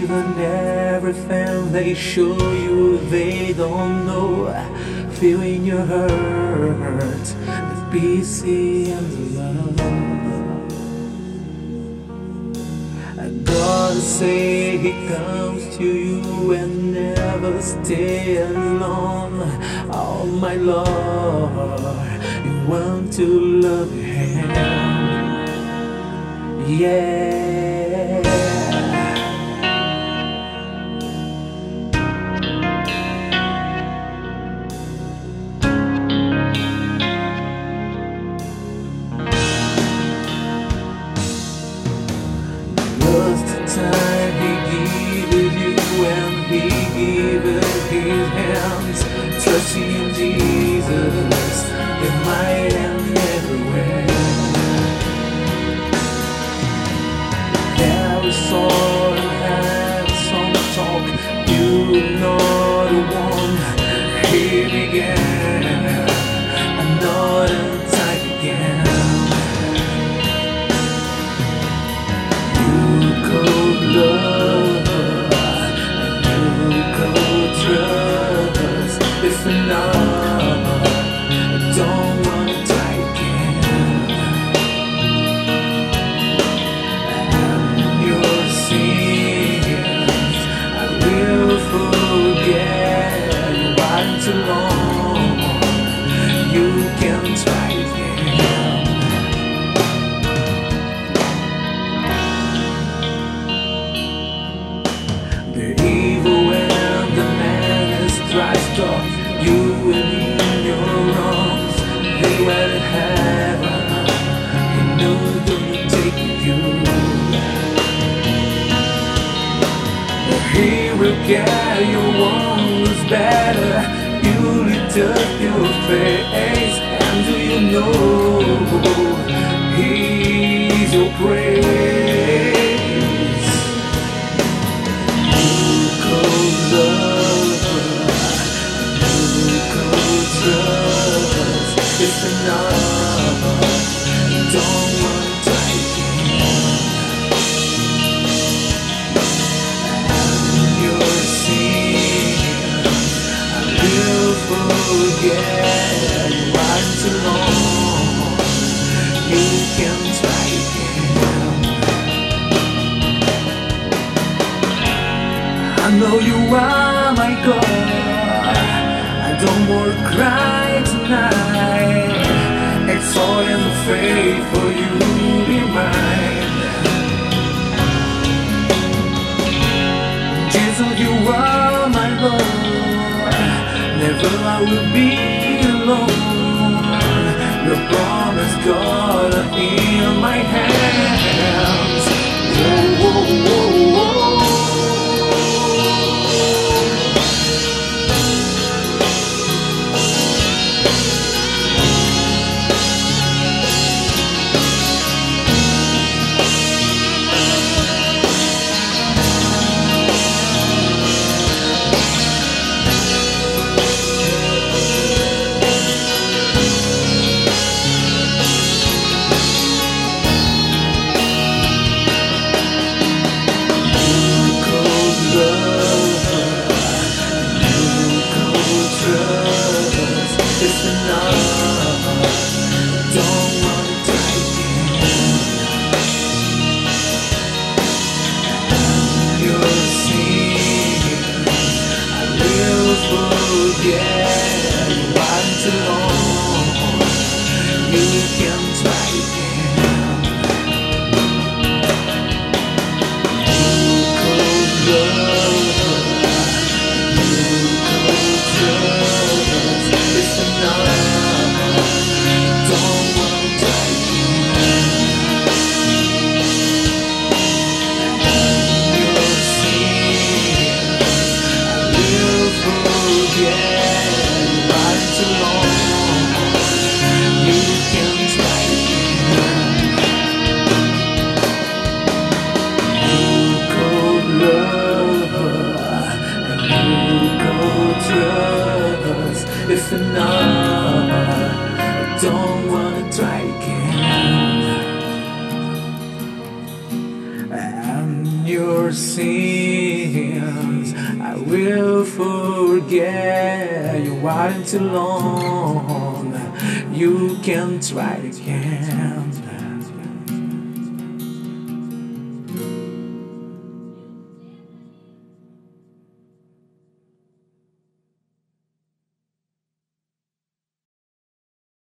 even everything they show you, they don't know. Feel in your heart the peace and the love. God say He comes to you and never stay alone. Oh my Lord, you want to love Him, yeah. Just the time He gave you and He gave His hands. Trust in Jesus, in might and everywhere. There is all and some talk. You're not the one. He began another time again. Love and you could trust. If not, I don't wanna die again. And your sins I will forget. You are too long. You can try again. The evil and the man is thrashed off. You and in your arms, they were in heaven. He knew don't take you. He will get your wounds better. You lift up your face, and do you know He's your praise? It's enough. Don't want to die again. And your sins I will forget. You are too long. You can try again. I know you are my God. I don't want to cry tonight. It's all in the faith for you to be mine. Jesus, you are my Lord. Never I will be alone. Your promise, God, in my hands. Whoa, whoa, whoa, whoa. It's enough. Don't want to die again. And your sins I will forget. You are too long. You can try again. You could love. You could trust. It's enough. Don't want to die again. And your sins I will forget. You are too long. You can try again. You could love and you could trust. If not, I don't wanna try again. And your sin I will forget. You're waiting too long. You can try again.